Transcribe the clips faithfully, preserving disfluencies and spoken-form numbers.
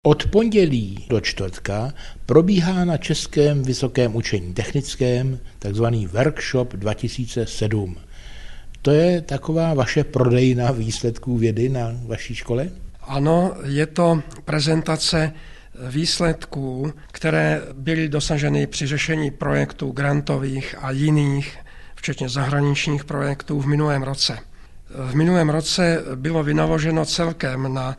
Od pondělí do čtvrtka probíhá na Českém vysokém učení technickém takzvaný workshop dva tisíce sedm. To je taková vaše prodejna výsledků vědy na vaší škole? Ano, je to prezentace výsledků, které byly dosaženy při řešení projektů grantových a jiných, včetně zahraničních projektů v minulém roce. V minulém roce bylo vynaloženo celkem na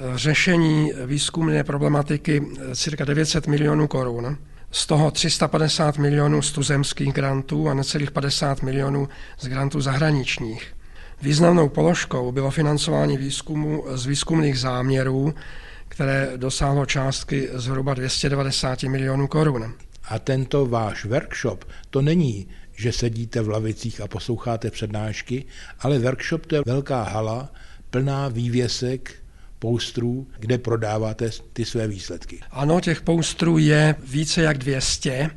řešení výzkumné problematiky cirka devět set milionů korun, z toho tři sta padesát milionů z tuzemských grantů a necelých padesát milionů z grantů zahraničních. Významnou položkou bylo financování výzkumu z výzkumných záměrů, které dosáhlo částky zhruba dvě stě devadesát milionů korun. A tento váš workshop, to není, že sedíte v lavicích a posloucháte přednášky, ale workshop to je velká hala plná vývěsek, poustrů, kde prodáváte ty své výsledky. Ano, těch poustrů je více jak dvě stě.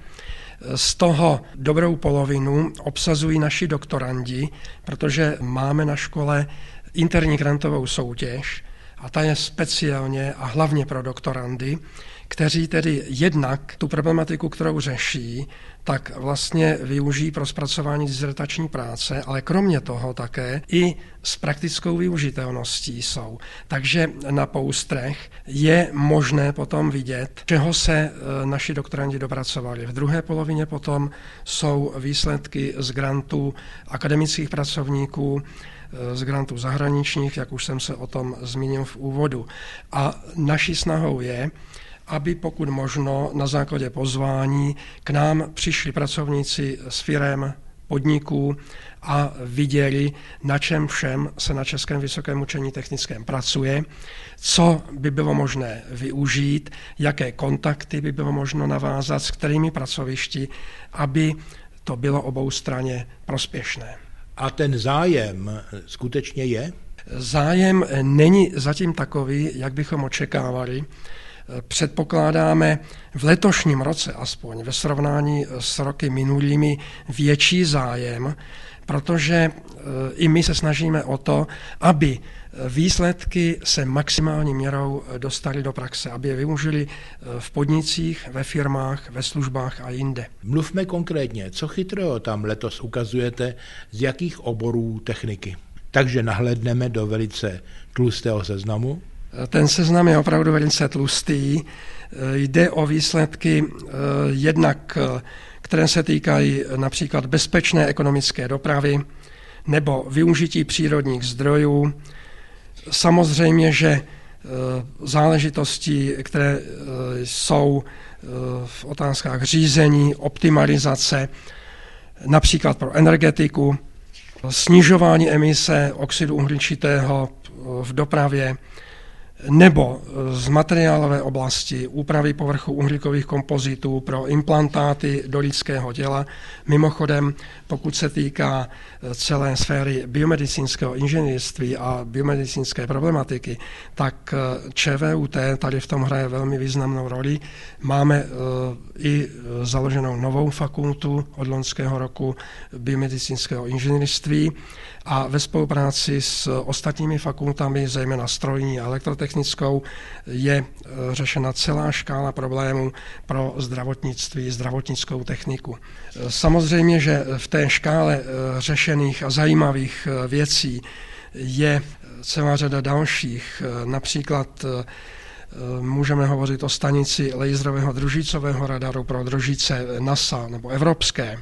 Z toho dobrou polovinu obsazují naši doktorandi, protože máme na škole interní grantovou soutěž a ta je speciálně a hlavně pro doktorandy, kteří tedy jednak tu problematiku, kterou řeší, tak vlastně využijí pro zpracování dizertační práce, ale kromě toho také i s praktickou využitelností jsou. Takže na poustrech je možné potom vidět, čeho se naši doktorandi dopracovali. V druhé polovině potom jsou výsledky z grantů akademických pracovníků, z grantů zahraničních, jak už jsem se o tom zmínil v úvodu. A naší snahou je, aby pokud možno na základě pozvání k nám přišli pracovníci z firem, podniků a viděli, na čem všem se na Českém vysokém učení technickém pracuje, co by bylo možné využít, jaké kontakty by bylo možno navázat, s kterými pracovišti, aby to bylo oboustranně prospěšné. A ten zájem skutečně je? Zájem není zatím takový, jak bychom očekávali. Předpokládáme v letošním roce aspoň ve srovnání s roky minulými větší zájem, protože i my se snažíme o to, aby výsledky se maximální měrou dostaly do praxe, aby je využili v podnicích, ve firmách, ve službách a jinde. Mluvme konkrétně, co chytrého tam letos ukazujete, z jakých oborů techniky. Takže nahlédneme do velice tlustého seznamu. Ten seznam je opravdu velice tlustý. Jde o výsledky jednak, které se týkají například bezpečné ekonomické dopravy nebo využití přírodních zdrojů. Samozřejmě, že záležitosti, které jsou v otázkách řízení, optimalizace, například pro energetiku, snižování emise oxidu uhličitého v dopravě, nebo z materiálové oblasti úpravy povrchu uhlíkových kompozitů pro implantáty do lidského těla. Mimochodem, pokud se týká celé sféry biomedicínského inženýrství a biomedicínské problematiky, tak ČVUT tady v tom hraje velmi významnou roli. Máme i založenou novou fakultu od loňského roku biomedicínského inženýrství a ve spolupráci s ostatními fakultami, zejména strojní a elektrotechnickou, je řešena celá škála problémů pro zdravotnictví, zdravotnickou techniku. Samozřejmě, že v té škále řešených a zajímavých věcí je celá řada dalších. Například můžeme hovořit o stanici laserového družicového radaru pro družice NASA nebo evropské.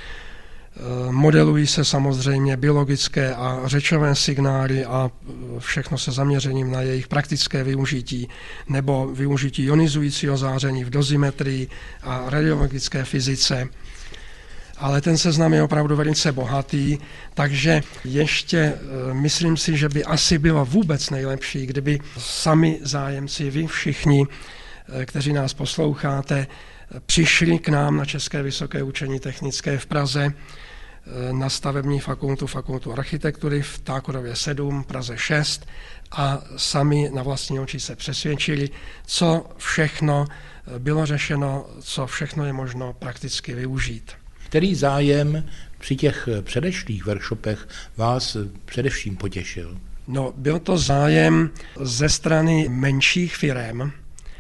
Modelují se samozřejmě biologické a řečové signály a všechno se zaměřením na jejich praktické využití nebo využití ionizujícího záření v dozimetrii a radiologické fyzice. Ale ten seznam je opravdu velice bohatý, takže ještě myslím si, že by asi bylo vůbec nejlepší, kdyby sami zájemci, vy všichni, kteří nás posloucháte, přišli k nám na České vysoké učení technické v Praze na stavební fakultu, fakultu architektury v Tákurově sedm, Praze šest a sami na vlastní oči se přesvědčili, co všechno bylo řešeno, co všechno je možno prakticky využít. Který zájem při těch předešlých workshopech vás především potěšil? No, byl to zájem ze strany menších firem,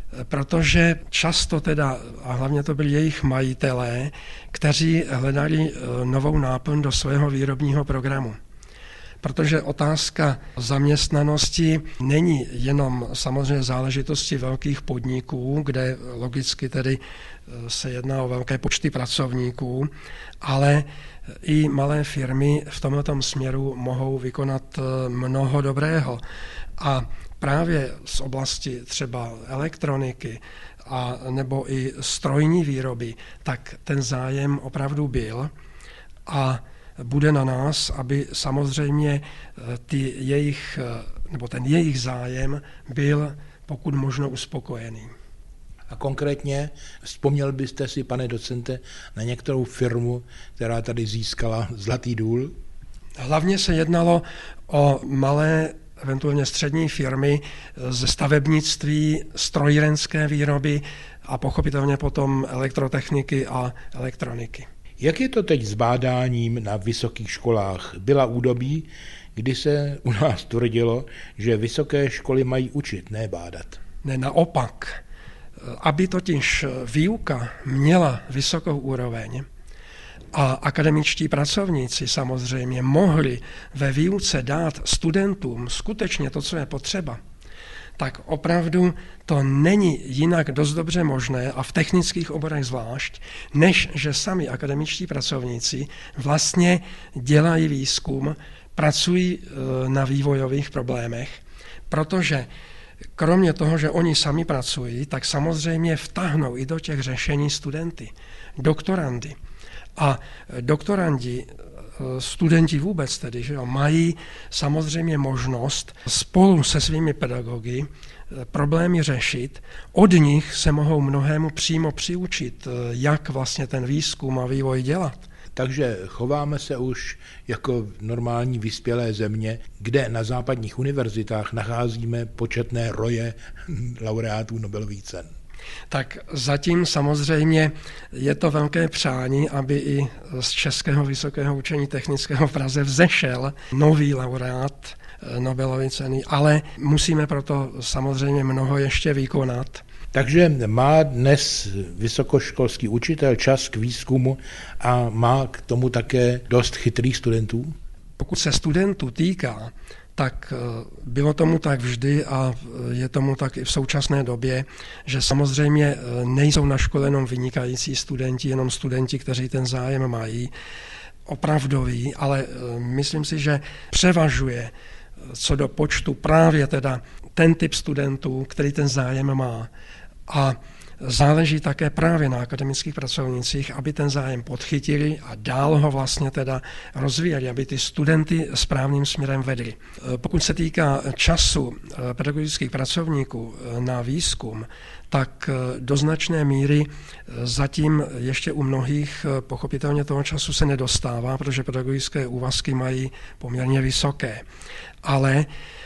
protože často teda, a hlavně to byli jejich majitelé, kteří hledali novou náplň do svého výrobního programu. Protože otázka zaměstnanosti není jenom samozřejmě záležitosti velkých podniků, kde logicky tedy se jedná o velké počty pracovníků, ale i malé firmy v tomto směru mohou vykonat mnoho dobrého. A právě z oblasti třeba elektroniky a nebo i strojní výroby, tak ten zájem opravdu byl a bude na nás, aby samozřejmě ty jejich, nebo ten jejich zájem byl pokud možno uspokojený. A konkrétně vzpomněl byste si, pane docente, na některou firmu, která tady získala Zlatý důl? Hlavně se jednalo o malé, eventuálně střední firmy ze stavebnictví, strojírenské výroby a pochopitelně potom elektrotechniky a elektroniky. Jak je to teď s bádáním na vysokých školách? Byla údobí, kdy se u nás tvrdilo, že vysoké školy mají učit, ne bádat. Ne, naopak. Aby totiž výuka měla vysokou úroveň a akademičtí pracovníci samozřejmě mohli ve výuce dát studentům skutečně to, co je potřeba, tak opravdu to není jinak dost dobře možné a v technických oborech zvlášť, než že sami akademičtí pracovníci vlastně dělají výzkum, pracují na vývojových problémech, protože kromě toho, že oni sami pracují, tak samozřejmě vtáhnou i do těch řešení studenty, doktorandy. A doktorandi, studenti vůbec tedy, že jo, mají samozřejmě možnost spolu se svými pedagogy problémy řešit. Od nich se mohou mnohému přímo přiučit, jak vlastně ten výzkum a vývoj dělat. Takže chováme se už jako normální vyspělé země, kde na západních univerzitách nacházíme početné roje laureátů Nobelových cen. Tak zatím samozřejmě je to velké přání, aby i z Českého vysokého učení technického v Praze vzešel nový laureát Nobelovy ceny, ale musíme proto samozřejmě mnoho ještě vykonat. Takže má dnes vysokoškolský učitel čas k výzkumu a má k tomu také dost chytrých studentů? Pokud se studentů týká, tak bylo tomu tak vždy a je tomu tak i v současné době, že samozřejmě nejsou na škole jenom vynikající studenti, jenom studenti, kteří ten zájem mají, opravdoví, ale myslím si, že převažuje co do počtu právě teda ten typ studentů, který ten zájem má. A záleží také právě na akademických pracovnících, aby ten zájem podchytili a dál ho vlastně teda rozvíjeli, aby ty studenty správným směrem vedli. Pokud se týká času pedagogických pracovníků na výzkum, tak do značné míry zatím ještě u mnohých pochopitelně toho času se nedostává, protože pedagogické úvazky mají poměrně vysoké. Ale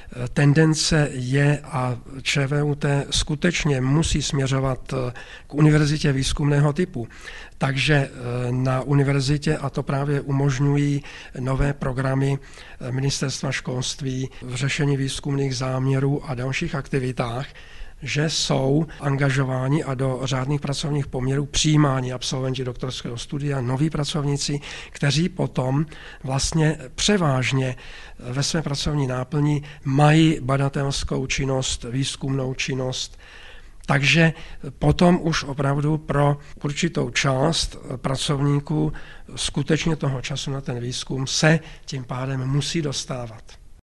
tendence je a ČVUT skutečně musí směřovat k univerzitě výzkumného typu. Takže na univerzitě, a to právě umožňují nové programy Ministerstva školství v řešení výzkumných záměrů a dalších aktivitách, že jsou angažováni a do řádných pracovních poměrů přijímáni absolventi doktorského studia, noví pracovníci, kteří potom vlastně převážně ve své pracovní náplni mají badatelskou činnost, výzkumnou činnost. Takže potom už opravdu pro určitou část pracovníků skutečně toho času na ten výzkum se tím pádem musí dostávat.